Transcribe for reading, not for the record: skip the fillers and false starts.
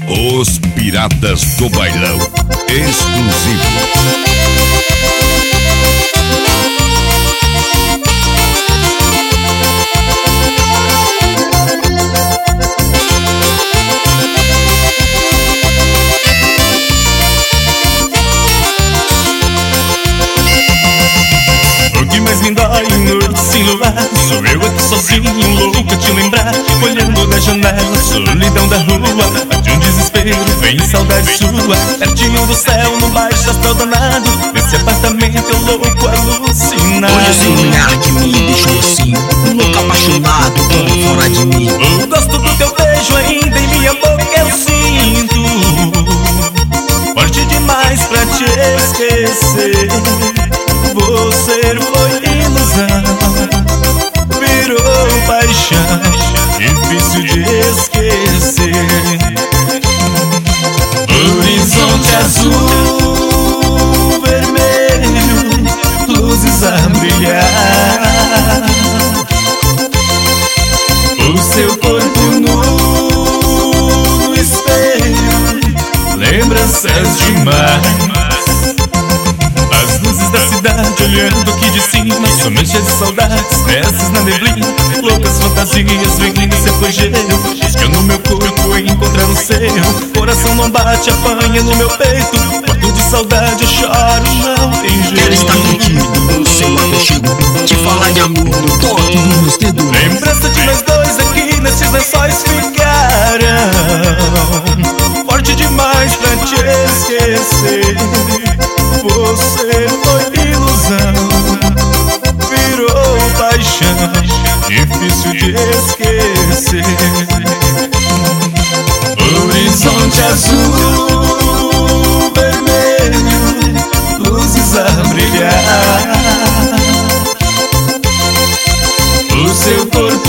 Os Piratas do Bailão. Exclusivo. O que mais me dói noite sem luar, sou eu aqui sozinho, louco a te lembrar, olhando da janela, solidão da rua, de um desespero, vem saudade sua, pertinho do céu, no baixo astral danado, nesse apartamento eu louco alucinado. Hoje esse olhar que me deixou assim, louco apaixonado, tão fora de mim. O gosto do teu beijo ainda em minha boca eu sinto, forte demais pra te esquecer. Você foi ilusão, virou paixão, difícil de esquecer. Horizonte azul, vermelho, luzes a brilhar. O seu corpo nu no espelho, lembranças demais. As luzes da cidade olhando aqui de cima, somente as saudades, peças na neblina, loucas fantasias vindo se apogeu. Buscando meu corpo e encontrar o seu, coração não bate, apanha no meu peito, morto de saudade eu choro, não tem jeito. Quero estar contigo, no seu aconchego, te falar de amor no toque dos meus dedos. Lembrança de nós dois aqui nesses lençóis ficarão, forte demais pra te esquecer. Você foi ilusão, virou paixão, difícil de esquecer. Horizonte azul, vermelho, luzes a brilhar. O seu corpo